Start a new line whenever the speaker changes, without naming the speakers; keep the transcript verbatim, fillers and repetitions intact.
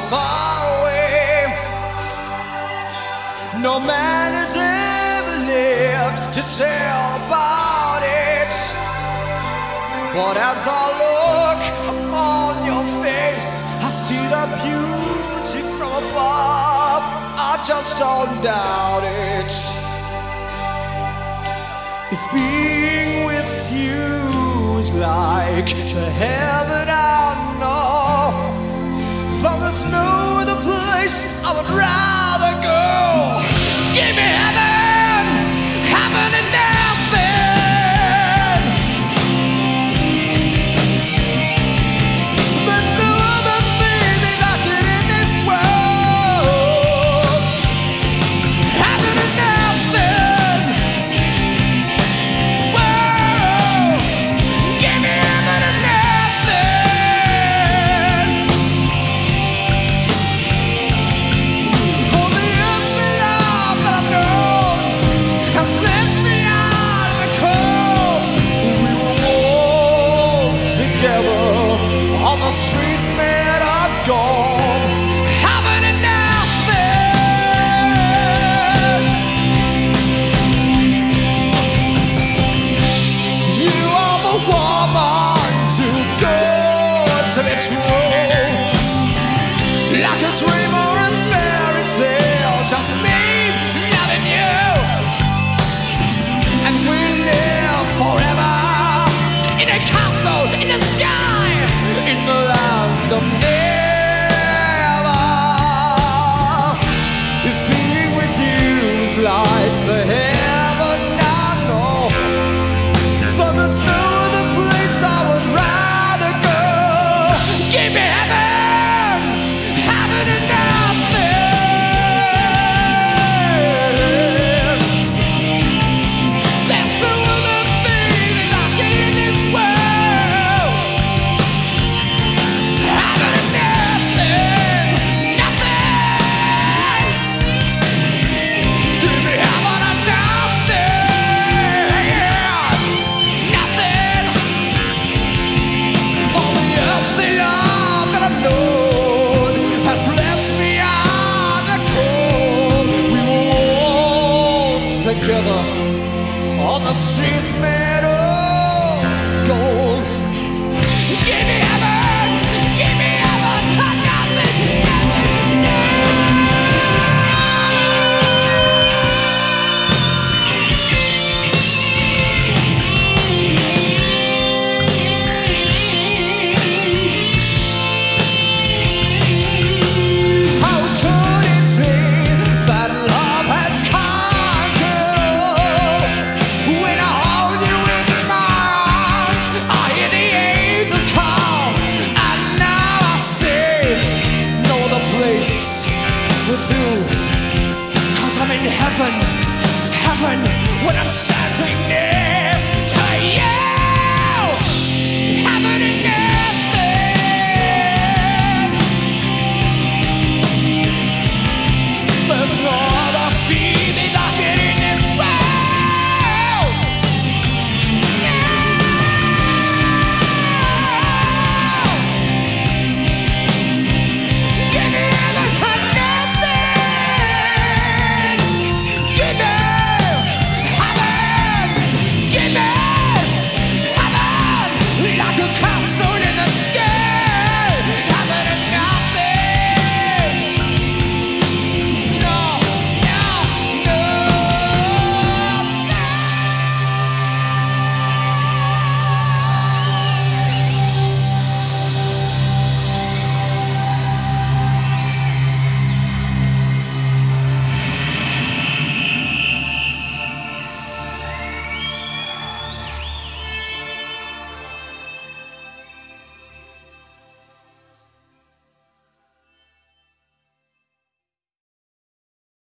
far away. No man has ever lived to tell about it. But as I look upon your face, I see the beauty from above. I just don't doubt it. If being with you is like the heaven I know, then there's no other place I would rather go. Give me heaven, heaven and nothing. There's no other feeling like it in this world. Heaven and nothing. Whoa. Give me heaven and nothing. Only earthly love that I've known has left me out in the cold. We were walk together on the streets made of gold. Heaven and nothing. You are the woman too good to be true. Like a dream or a fairy tale, just me loving you. And we live forever in a castle in the sky, in the land of never. If being with you is like the heaven I know, then there's no other place I would rather go. Give me heaven, heaven and nothing. There's no other feeling like it in this world. Heaven and nothing, nothing. Give me heaven and nothing, nothing. All the earthly love that I've known has left me out in the cold. We walk together on the streets made of gold. Give me heaven, give me heaven, and nothing, nothing, How could it be that love has conquered? When I hold you in my arms, I hear the angels call, and now I see no other place will do. 'Cause I'm in heaven, heaven, when I'm standing next to you.